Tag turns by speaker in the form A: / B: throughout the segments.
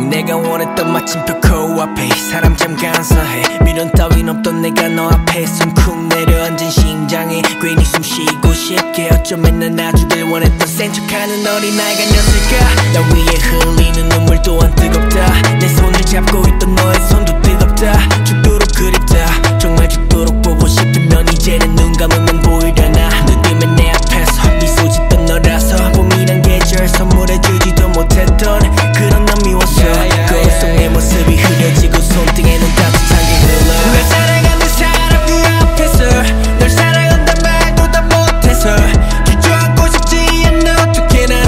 A: 내가 원했던 마침표 코앞에 사람 참 간사해. 미련 따윈 없던 내가 너 앞에 숨쿵 내려앉은 심장에 괜히 숨 쉬고 싶게 어쩌면 난 놔주길 원했던 센 척하는 어린아이가 였을까. 나 위에 흘리는 눈물 또한 뜨겁다. 내 손을 잡고 있던 너의 손도 뜨겁다. 죽도록 그립다. 정말 죽도록 보고 싶으면 이제는 눈 감으면 보이려나. 눈 뜨면 내 앞에서 미소 짓던 너라서 봄이란 계절 선물해주지도 못했던 그런 난 미웠어. 거울 속 내 모습이 흐려지고 손등에 눈 따뜻하게 흘러. 널 사랑하는 사람 그 앞에서 널 사랑한단 말도 다 못해서 주저앉고 싶지 않아. 어떻게 난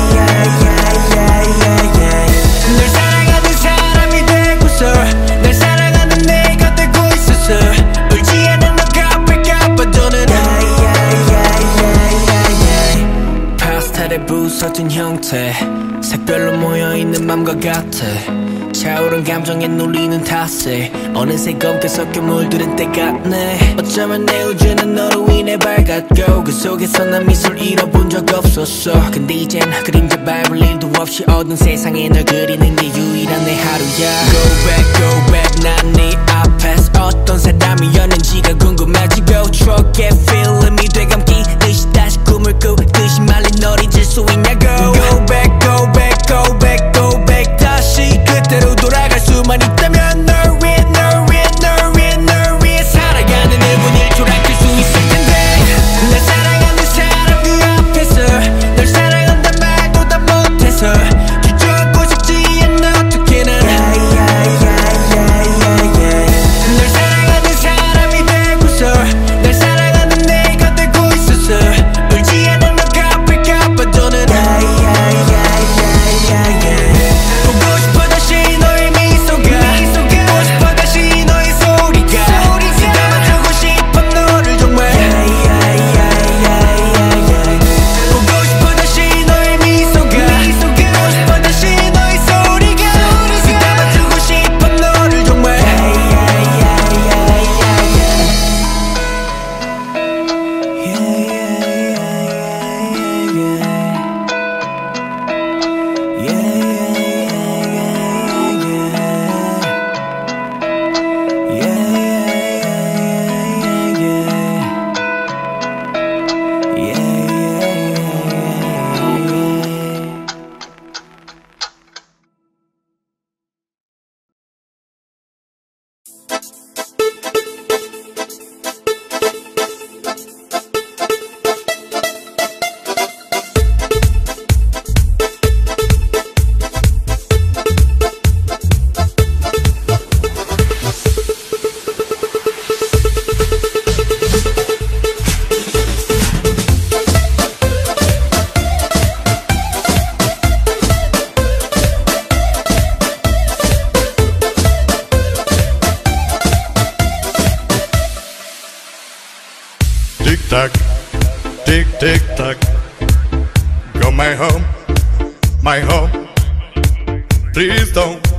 A: 널 사랑하는 사람이 되고서 날 사랑하는 내가 되고 있어서 울지 않은 너가 아플까 봐 더는 파스텔에 부서진 형태 색별로 모여있는 맘과 같아. 차오른 감정에 눌리는 탓에 어느새 검게 섞여 물들은 때 같네. 어쩌면 내 우주는 너로 인해 밝았고 그 속에서 난 미소를 잃어본 적 없었어. 근데 이젠 그림자 밟을 일도 없이 어두운 세상에 널 그리는 게 유일한 내 하루야. Go back 난 네 앞에서 어떤 사람이었는지가 궁금해지고 추억의 필름이 되감기듯이 다시 꿈을 꾸듯이 말린 널 잊을 수 있냐고. Go back 다시 그때로 돌아갈 수만 있다면 널 위해 살아가는 1분 1초랑 될 수 있을 텐데. 날 사랑하는 사람 그 앞에서 널 사랑한단 말도 다 못해서 주저앉고 싶지 않아. 어떻게 난 널 사랑하는 사람이 되고서 날 사랑하는 내가 되고 있어서 울지 않은 너가 아플까 봐 더는 보고 싶어 다시 너의 미소가 보고 싶어 다시 너의 소리가 담아주고 싶어 너를 정말 보고 싶어 다시 너의 미소가 보고 싶어 다시 너의 소리가 담아주고 싶어 너를 정말.
B: Tick tock, tick tick tock. Go my home, my home. Please don't